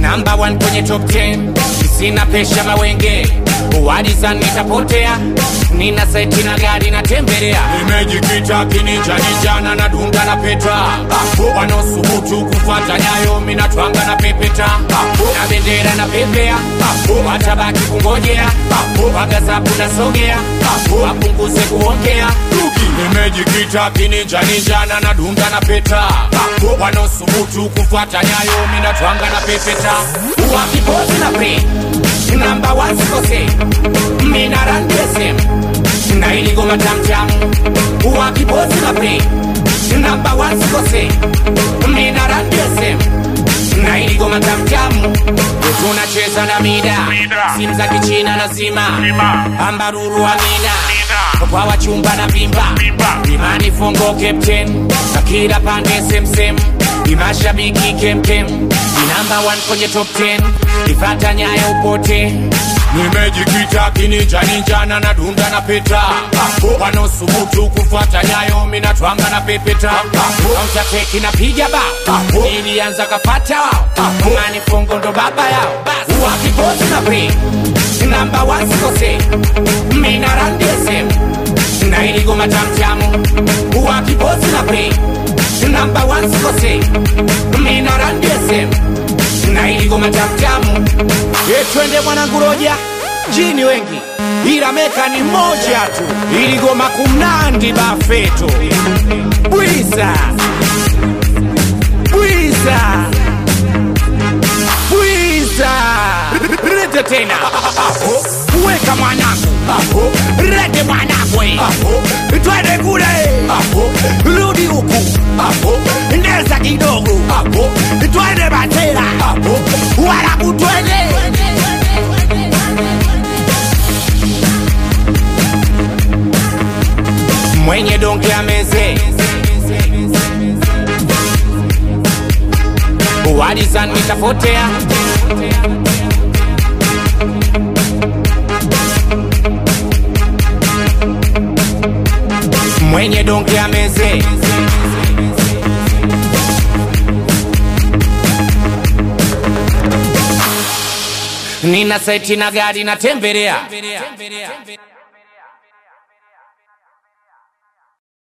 Number 1 kwenye top 10. Sina pesha mawenge, uwadiza nitapotea. Nina seti na gari na tembelea. Nimejikita kininja ninjana na dunga na peta. Wanosubutu kufuata nyayo mina twanga na pepeta. Na bendera na pepea, watabaki kungojea. Wagazapu na sogea, wapunguze kuongea. Nimejikita kininja ninjana na dunga na peta. Wanosubutu kufuata nyayo mina twanga na pepeta. Wakipozi na pre Number 1 sikose Mina run DSM Na iligo matamtamu Wakipozi na pre Number 1 sikose Mina run DSM Na iligo matamtamu Tunacheza na mida Simu za kichina na zima Ambaruru amina Kwa wachumba na bimba Imani fongo captain Na kila pande sem Imashabiki kem Number 1 kwenye top 10 Ifata nyayo upote. Nimejikita kininja ninjana na dunda na peta. Wanosubutu kufuata nyayo mina twanga na pepeta. Counter teki na piga ba ilianza kafata wao. Mani fongo ndo baba yao. Wakipozi na pre Number 1 sikose Mina run DSM Na iligo matamtamu. Wakipozi na pre Number 1 sikose Mina run DSM Na iligo matamtamu. Twende mwanangu roja jini wengi ila meka ni moja tu. Iligo makumnandi bafeto. Bwiza Bwiza Bwiza Rete tena weka mwanangu. Rete mwanangu. Twende kule. Rudi huku. Neza kidogo. Twende batera. Warabu twende. Mwenye donge ameze Uwadizan nitapotea. Mwenye donge ameze Nina seti na gari na tembelea.